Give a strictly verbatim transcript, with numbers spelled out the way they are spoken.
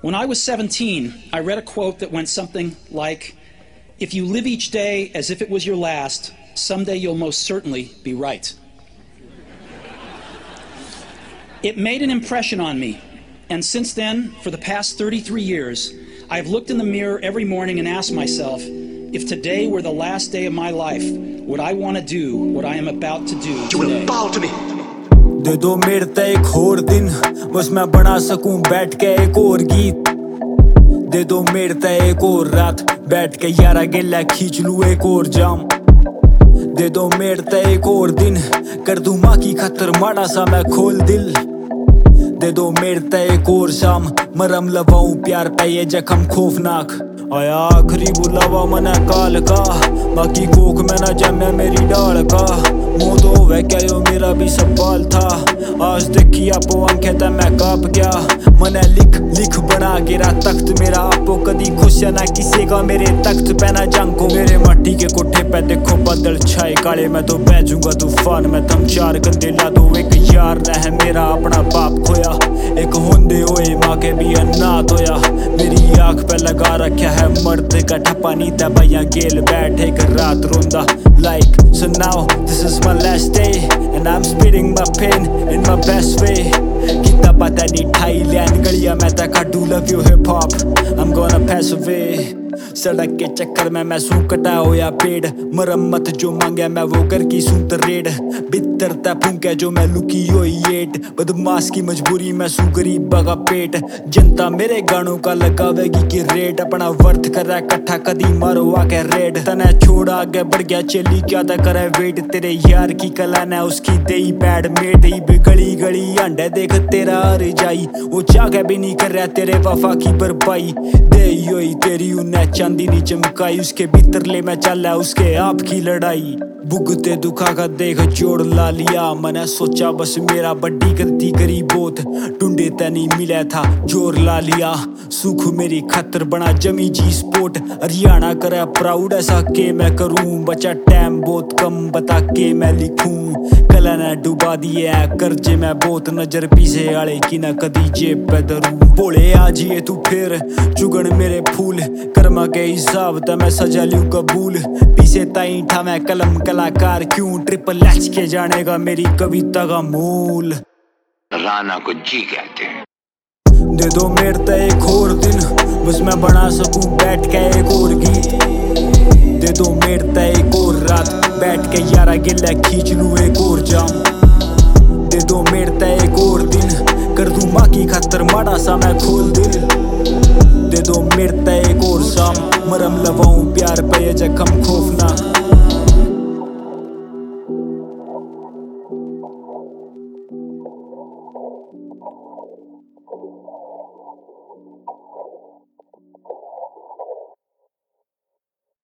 When I was seventeen, I read a quote that went something like, "If you live each day as if it was your last, someday you'll most certainly be right." It made an impression on me, and since then, for the past thirty-three years, I have looked in the mirror every morning and asked myself, if today were the last day of my life, would I want to do what I am about to do today? You will bow to me. दे दो मेरे ते एक और दिन, बस मैं बना सकूं बैठ के एक और गीत। दे दो मेरे ते एक और रात, बैठ के यारा गिला खींच लूं एक और जाम। दे दो मेरे ते एक और दिन, कर दूं माँ की खातर माड़ा सा मैं खोल दिल। दे दो मेरे ते एक और शाम, मरम लवाऊं प्यार पे ये जख्म खौफनाक। आया आखिरी बुलावा मना काल का, बाकी कोक में ना जमे मेरी डाल का। मौत होवे क्या यो मेरा भी सवाल था, आज देखी आपो आंखें ते मैं काप गया। मने लिख लिख बना गिरा तख्त मेरा, आपो कदी खुश ना किसी का मेरे तख्त पे ना जंग। मेरे माटी के कोठे पे देखो बादल छाए काले, मैं तो बह जाऊंगा तूफान में। तुम चार गंदे ला दो, एक यार न है मेरा अपना बाप खोया, एक होंदे होए माँ के भी अनाथ होया। मेरी आँख पे लगा रखा है मर्द का ठप्पा, नी दबाइयां गेल बैठे कर रात रोंदा। Like, so now, this is my last day, and I'm spitting my pain in my best way. कितना पता नहीं Thailand गलियां में तक I do love you hip hop, I'm gonna pass away. सड़क के चक्कर में मैं सूं कटा होया पेड़, मरम्मत जो मांगे मैं वो कर की सूं तरेड़। बितरता फूंके जो मैं लुकी होई एट, बदमाश की मजबूरी मैं सूं गरीब का पेट। जनता मेरे गानों का लगावेगी की रेट, अपना वर्थ कर इकट्ठा कदी मारो आके रेड। तने छोड़ा आगे बढ़ गया चली क्या ता करे वेट, तेरे यार की कला ने उसकी देई पैड मेट। ही गली गली अंडे देख तेरा हर जाई, वो चाहे भी नहीं कर रहा तेरे वफा की भरपाई। दे होई तेरी उन्हें चांदी नी चमकाई, उसके भीतर ले मैं चला उसके आप की लड़ाई। भुगते दुखा का देख जोड़ ला लिया, मैंने सोचा बस मेरा बड्डी गलती करी बहुत। ढूंढे ते नहीं मिला था जोर ला लिया, सुख मेरी खातर बना जमी जी स्पोर्ट। हरियाणा करे प्राउड ऐसा के मैं करूं, बचा टाइम बहुत कम बता के मैं लिखूं। कला ने डुबा दिए है कर्जे में बहुत, नजर पीछे आले की ना कदी जेब पे धरूं। बोले आज ये तू फिर चुगन मेरे फूल, कर्मा के हिसाब ते मैं सजा लूं कबूल। पीछे ताई ठा मैं कलम कलाकार क्यों, ट्रिपल एच के जाने का मेरी कविता का मूल। राना को जी कहते हैं। दे दो मेरे ते एक और दिन, बस मैं बना सकूं बैठ के एक और गीत। दे दो मेरे ते एक और रात, बैठ के यारा गिला खींच लूं एक और जाम। दे दो मेरे ते एक और दिन, कर दूं माँ की खातर माड़ा सा मैं खोल दिल। दे दो मेरे ते एक और शाम, मरम लवाऊं प्यार पे ये जख्म खौफनाक।